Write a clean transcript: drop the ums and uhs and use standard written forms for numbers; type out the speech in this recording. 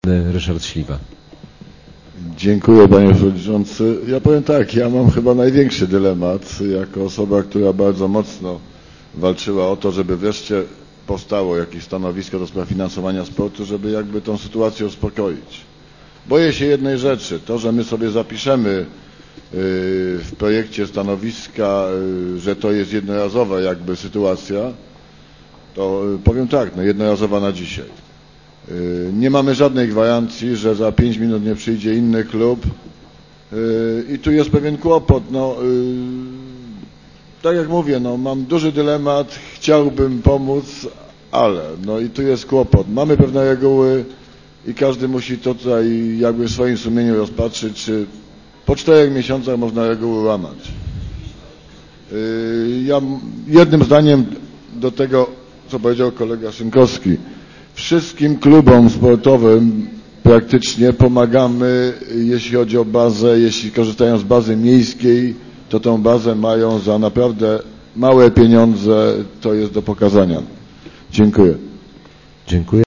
Ryszard Śliwa. Dziękuję, panie przewodniczący. Ja powiem tak, ja mam chyba największy dylemat jako osoba, która bardzo mocno walczyła o to, żeby wreszcie powstało jakieś stanowisko do spraw finansowania sportu, żeby jakby tą sytuację uspokoić. Boję się jednej rzeczy, to, że my sobie zapiszemy w projekcie stanowiska, że to jest jednorazowa jakby sytuacja, to powiem tak, no jednorazowa na dzisiaj. Nie mamy żadnej gwarancji, że za 5 minut nie przyjdzie inny klub i tu jest pewien kłopot. No, tak jak mówię, no, mam duży dylemat, chciałbym pomóc, ale no i tu jest kłopot. Mamy pewne reguły i każdy musi to tutaj jakby w swoim sumieniu rozpatrzyć, czy po 4 miesiącach można reguły łamać. Ja jednym zdaniem do tego, co powiedział kolega Szynkowski. Wszystkim klubom sportowym praktycznie pomagamy, jeśli chodzi o bazę, jeśli korzystają z bazy miejskiej, to tę bazę mają za naprawdę małe pieniądze, to jest do pokazania. Dziękuję. Dziękuję.